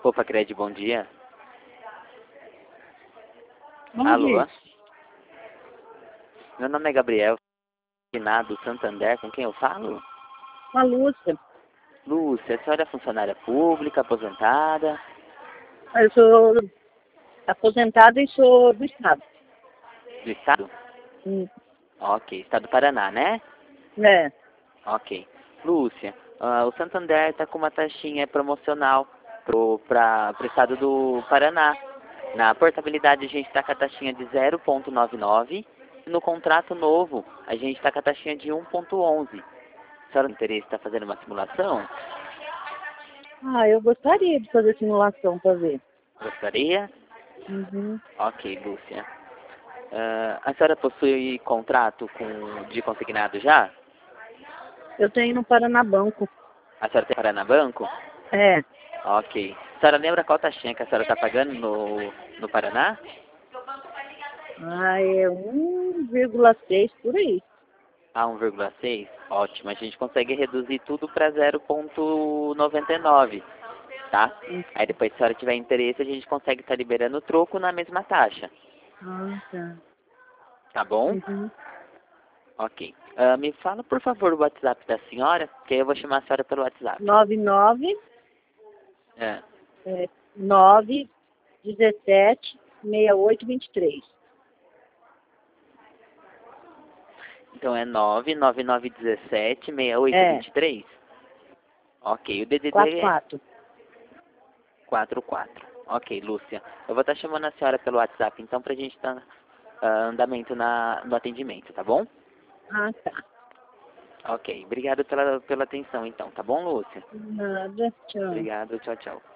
Opa, Cred, bom dia. Bom Alô? dia. Meu nome é Gabriel, do Santander, com quem eu falo? Com a Lúcia. Lúcia, a senhora é funcionária pública, aposentada? Eu sou aposentada e sou do Estado. Do estado? Ok, estado do Paraná, né? É. Ok. Lúcia, o Santander está com uma taxinha promocional para o estado do Paraná. Na portabilidade a gente está com a taxinha de 0,99 e no contrato novo a gente está com a taxinha de 1,11. A senhora tem interesse está fazendo uma simulação? Eu gostaria de fazer simulação para ver. Gostaria? Uhum. Ok, Lúcia. A senhora possui contrato de consignado já? Eu tenho no Paranabanco. A senhora tem Paranabanco? É. Ok. A senhora lembra qual taxinha que a senhora está pagando no Paraná? É 1,6 por aí. A 1,6? Ótimo. A gente consegue reduzir tudo para 0,99, tá? Aí depois, se a senhora tiver interesse, a gente consegue estar liberando o troco na mesma taxa. Tá. Tá bom? Uhum. Ok. Me fala, por favor, o WhatsApp da senhora, que aí eu vou chamar a senhora pelo WhatsApp. 99 É. 9 17 68 23. Então é 99917-6823? Ok. O DDD é 44. 44. Ok, Lúcia. Eu vou estar chamando a senhora pelo WhatsApp, então, pra gente estar andamento no atendimento, tá bom? Tá. Ok. Obrigado pela atenção, então. Tá bom, Lúcia? Nada. Tchau. Obrigado. Tchau, tchau.